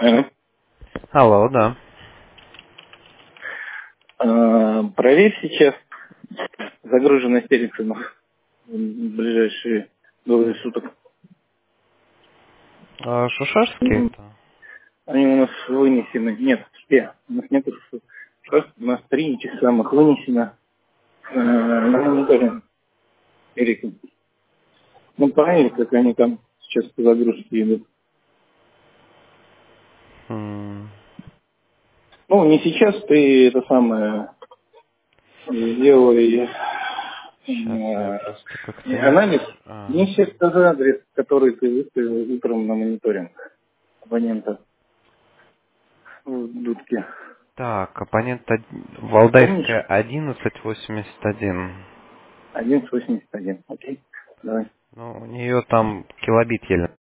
Алло. Алло, да. Проверь сейчас загруженность телефонов в ближайшие двое суток. Шушарский М, это? Они у нас вынесены. Нет, все. У нас нет у нас 3 этих самых вынесено на мониторинг. Эрика. Ну, правильно, как они там сейчас по загрузке идут. М, Ну, не сейчас, ты это самое сделай Сейчас я просто как-то не анализ. вижу. Не сейчас скажи адрес, который ты выставил утром на мониторинг абонента в дудке. Так, абонент Помнишь? Валдайская 1181. 1181. Окей. Давай. Ну, у нее там килобит еле